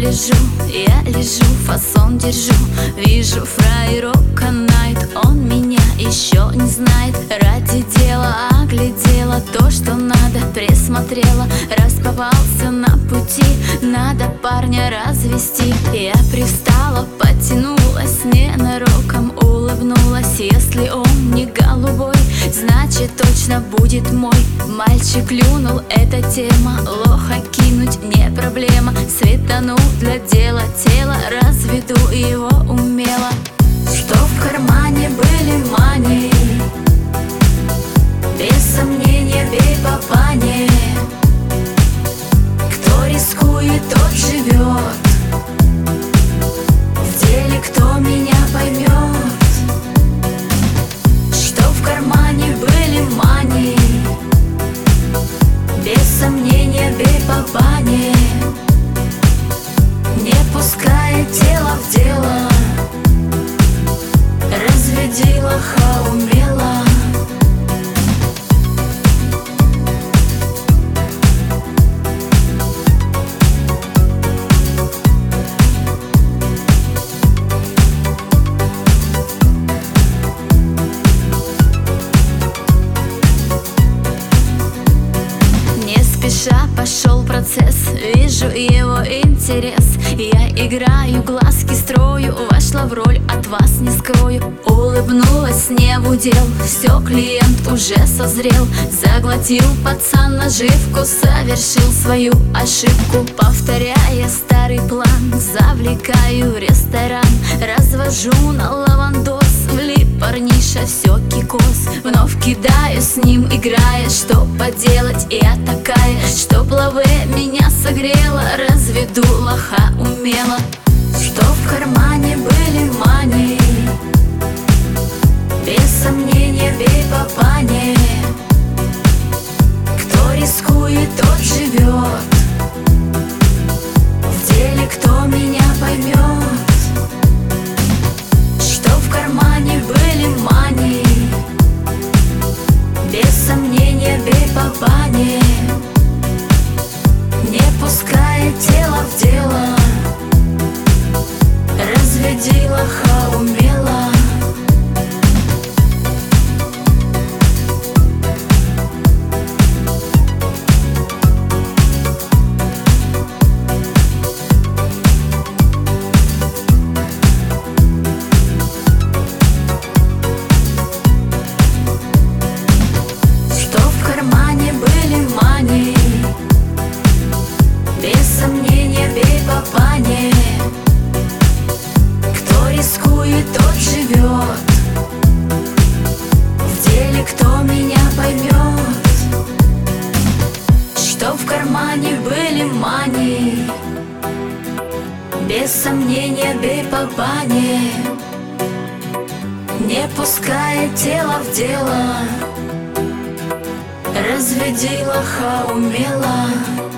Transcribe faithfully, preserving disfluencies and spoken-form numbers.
лежу, я лежу, фасон держу. Вижу фраерок канает, он меня еще не знает. Ради дела оглядела то, что надо, присмотрела. Раз попался на пути, надо парня развести. Я пристала, потянулась, ненароком улыбнулась. Если он не голубой, значит точно будет мой. Мальчик клюнул, эта тема, лоха кинуть не проблема. Светанул для дела, тело разведу его умело. Что в кармане были мани, без сомнения бей по пане. Кто рискует, тот живет, в деле кто меня поймет. Что в кармане были мани, без сомнения бей по пане. Не пускай тело в дело, разведи лоха умело. Спеша пошел процесс, вижу его интерес. Я играю, глазки строю, вошла в роль, от вас не скрою. Улыбнулась не в удел, все, клиент уже созрел. Заглотил пацан наживку, совершил свою ошибку. Повторяя старый план, завлекаю ресторан. Развожу на лавандос, влип парниша, все кикос. Вновь кидаю с ним, играя, что поделать, я такая. Чтоб лаве меня согрела, разведу лоха умело. Что в кармане были мани, без сомнения бей по пане. Кто рискует, тот живет, в деле кто меня поймет. Что в кармане были мани, без сомнения бей по пане. Не пускай тело в дело, разведи лоха умело. Что в кармане были мани, без сомнения бей по пане. Кто рискует, тот живет, в деле кто меня поймет. Что в кармане были мани, без сомнения бей по пане. Не пускай тело в дело, разведи лоха умело.